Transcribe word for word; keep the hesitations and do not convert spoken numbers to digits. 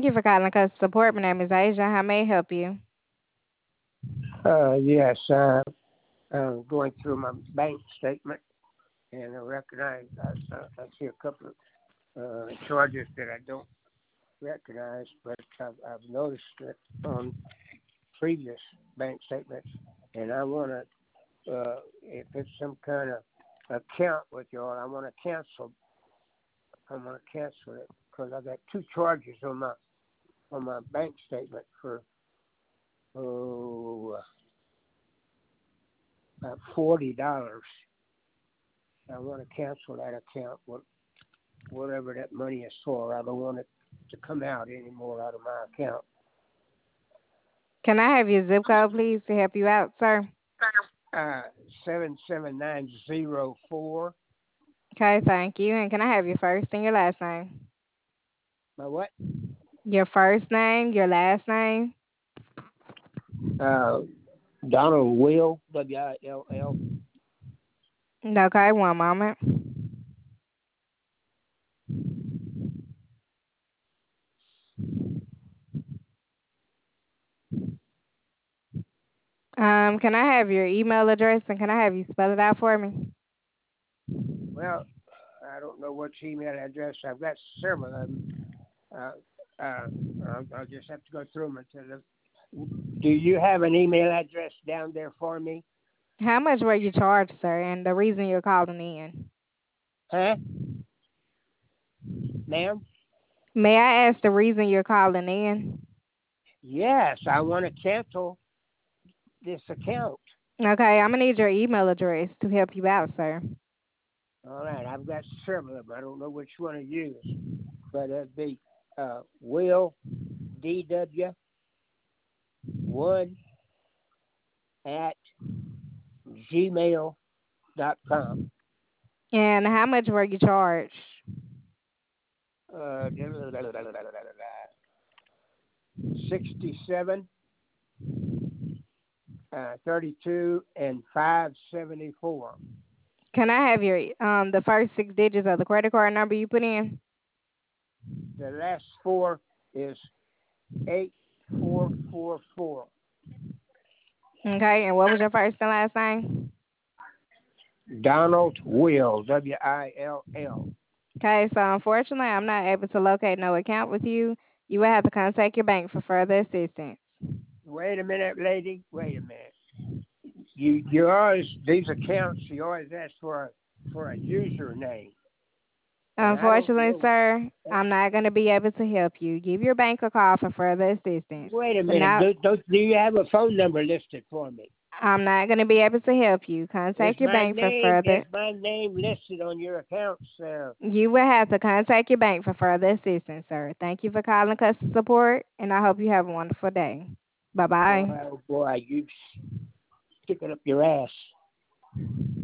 you for calling customer support. My name is Asia. How may I help you? Uh, yes, uh, I'm going through my bank statement, and I recognize I, I, I see a couple of uh, charges that I don't recognize, but I've, I've noticed it on previous bank statements, and I want to, uh, if it's some kind of account with y'all, I want to cancel. I want to cancel it because I got two charges on my on my bank statement for oh about forty dollars. I want to cancel that account, what whatever that money is for. I don't want it to come out anymore out of my account. Can I have your zip code, please, to help you out, sir? Uh, seven seven nine zero four. Okay, thank you. And can I have your first and your last name? My what? Your first name, your last name? Uh, Donald Will, W I L L. Okay, one moment. Um, can I have your email address and can I have you spell it out for me? Well, I don't know which email address. I've got several of them. Uh, uh, I'll, I'll just have to go through them until the, do you have an email address down there for me? How much were you charged, sir, and the reason you're calling in? Huh? Ma'am? May I ask the reason you're calling in? Yes, I want to cancel this account. Okay, I'm gonna need your email address to help you out, sir. All right, I've got several of them. I don't know which one to use, but it'd be uh, Will D W one at gmail dot com. And how much were you charged? Uh, sixty-seven, uh, thirty-two, and five seventy-four. Can I have your um the first six digits of the credit card number you put in? The last four is eight four four four. Okay, and what was your first and last name? Donald Will, W I L L. Okay, so unfortunately, I'm not able to locate no account with you. You will have to contact your bank for further assistance. Wait a minute, lady. Wait a minute. You you always these accounts. You always ask for a for a username, and I don't Unfortunately, know. sir, I'm not going to be able to help you. Give your bank a call for further assistance. Wait a But minute. now, Do, do, do you have a phone number listed for me? I'm not going to be able to help you. Is Contact your my bank for name is further. my name listed on your account, sir? You will have to contact your bank for further assistance, sir. Thank you for calling customer support, and I hope you have a wonderful day. Bye Boy, bye. oh boy, you sticking up your ass.